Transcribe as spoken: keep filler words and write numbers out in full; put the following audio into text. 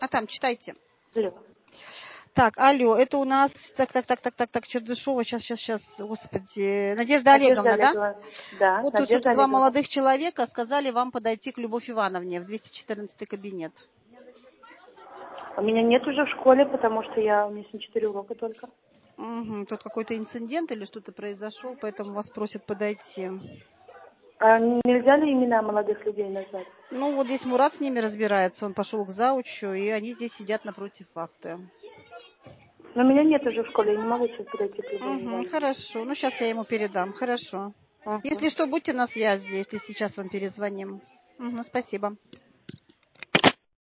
А там читайте. Алло. Так, алло, это у нас, так, так, так, так, так, так, Чердышова, сейчас, сейчас, сейчас, господи, Надежда, Надежда Олеговна, да? Олеговна. Да, Вот тут Надежда что-то два Олеговна. молодых человека сказали вам подойти к Любовь Ивановне в двести четырнадцатый кабинет. У меня нет уже в школе, потому что я, у меня сегодня четыре урока только. Угу, тут какой-то инцидент или что-то произошел, поэтому вас просят подойти. А нельзя ли имена молодых людей назвать? Ну, вот здесь Мурат с ними разбирается, он пошел к заучу, и они здесь сидят напротив вахты. Но меня нет уже в школе, я не могу сейчас подойти к Любови Угу, Ивановне. хорошо, ну сейчас я ему передам, хорошо. Угу. Если что, будьте на связи, если сейчас вам перезвоним. Угу, спасибо.